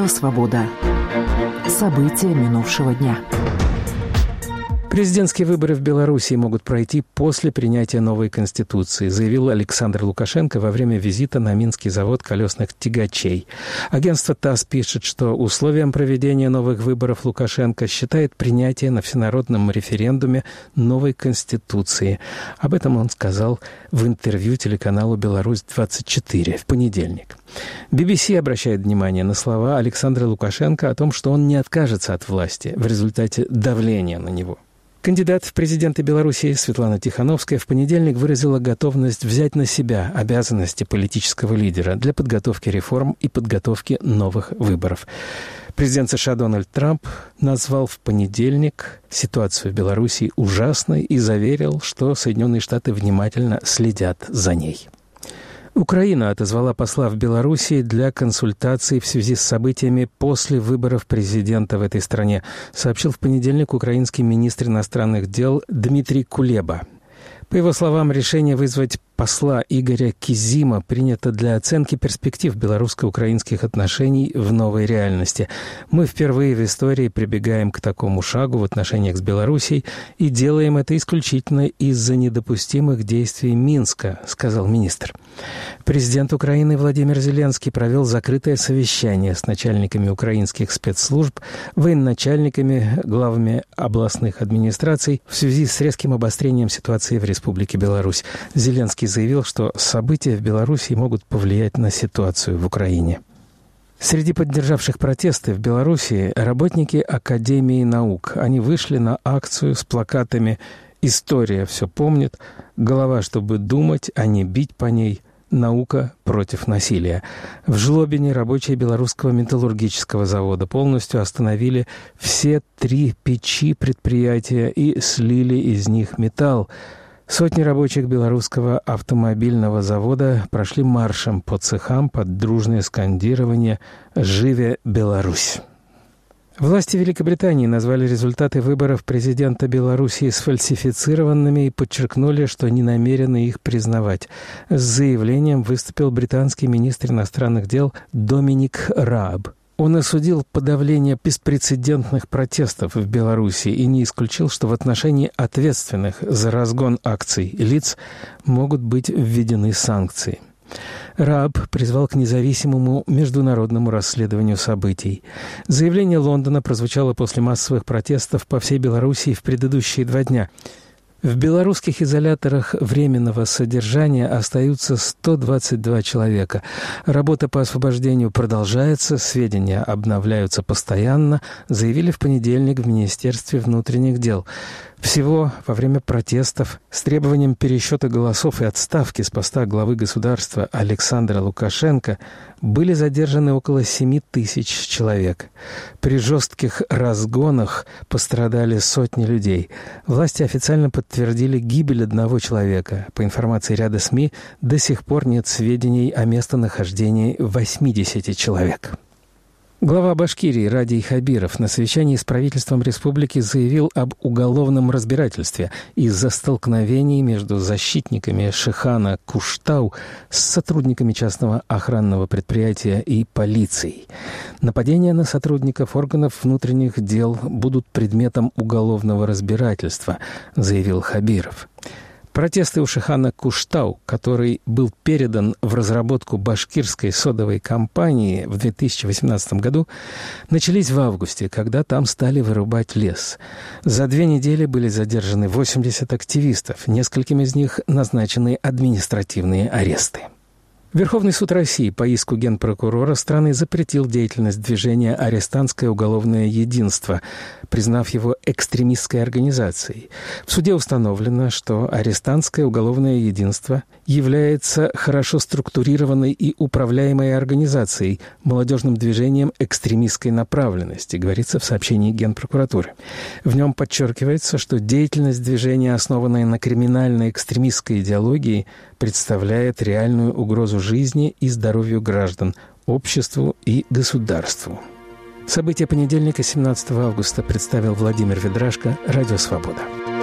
Радио «Свобода». События минувшего дня. Президентские выборы в Беларуси могут пройти после принятия новой Конституции, заявил Александр Лукашенко во время визита на Минский завод колесных тягачей. Агентство ТАСС пишет, что условием проведения новых выборов Лукашенко считает принятие на всенародном референдуме новой Конституции. Об этом он сказал в интервью телеканалу «Беларусь-24» в понедельник. BBC обращает внимание на слова Александра Лукашенко о том, что он не откажется от власти в результате давления на него. Кандидат в президенты Беларуси Светлана Тихановская в понедельник выразила готовность взять на себя обязанности политического лидера для подготовки реформ и подготовки новых выборов. Президент США Дональд Трамп назвал в понедельник ситуацию в Беларуси ужасной и заверил, что Соединенные Штаты внимательно следят за ней. Украина отозвала посла в Белоруссии для консультаций в связи с событиями после выборов президента в этой стране, сообщил в понедельник украинский министр иностранных дел Дмитрий Кулеба. По его словам, решение вызвать посла Игоря Кизима принято для оценки перспектив белорусско-украинских отношений в новой реальности. Мы впервые в истории прибегаем к такому шагу в отношениях с Белоруссией и делаем это исключительно из-за недопустимых действий Минска, сказал министр. Президент Украины Владимир Зеленский провел закрытое совещание с начальниками украинских спецслужб, военачальниками, главами областных администраций в связи с резким обострением ситуации в Республике Беларусь. Зеленский заявил, что события в Беларуси могут повлиять на ситуацию в Украине. Среди поддержавших протесты в Беларуси работники Академии наук. Они вышли на акцию с плакатами «История все помнит», «Голова, чтобы думать, а не бить по ней», «Наука против насилия». В Жлобине рабочие белорусского металлургического завода полностью остановили все 3 печи предприятия и слили из них металл. Сотни рабочих белорусского автомобильного завода прошли маршем по цехам под дружное скандирование «Живе Беларусь!». Власти Великобритании назвали результаты выборов президента Белоруссии сфальсифицированными и подчеркнули, что не намерены их признавать. С заявлением выступил британский министр иностранных дел Доминик Рааб. Он осудил подавление беспрецедентных протестов в Беларуси и не исключил, что в отношении ответственных за разгон акций лиц могут быть введены санкции. Рааб призвал к независимому международному расследованию событий. Заявление Лондона прозвучало после массовых протестов по всей Белоруссии в предыдущие 2 дня. В белорусских изоляторах временного содержания остаются 122 человека. Работа по освобождению продолжается, сведения обновляются постоянно, заявили в понедельник в Министерстве внутренних дел. Всего во время протестов с требованием пересчета голосов и отставки с поста главы государства Александра Лукашенко были задержаны около 7 тысяч человек. При жестких разгонах пострадали сотни людей. Власти официально подтвердили гибель 1 человека. По информации ряда СМИ, до сих пор нет сведений о местонахождении 80 человек. Глава Башкирии Радий Хабиров на совещании с правительством республики заявил об уголовном разбирательстве из-за столкновений между защитниками Шихана Куштау с сотрудниками частного охранного предприятия и полицией. Нападения на сотрудников органов внутренних дел будут предметом уголовного разбирательства, заявил Хабиров. Протесты у Шихана Куштау, который был передан в разработку башкирской содовой компании в 2018 году, начались в августе, когда там стали вырубать лес. За 2 недели были задержаны 80 активистов, нескольким из них назначены административные аресты. Верховный суд России по иску генпрокурора страны запретил деятельность движения «Арестантское уголовное единство», признав его экстремистской организацией. В суде установлено, что «Арестантское уголовное единство» является хорошо структурированной и управляемой организацией, молодежным движением экстремистской направленности, говорится в сообщении Генпрокуратуры. В нем подчеркивается, что деятельность движения, основанная на криминальной экстремистской идеологии, представляет реальную угрозу жизни и здоровью граждан, обществу и государству. События понедельника, 17 августа, представил Владимир Ведрашко, Радио «Свобода».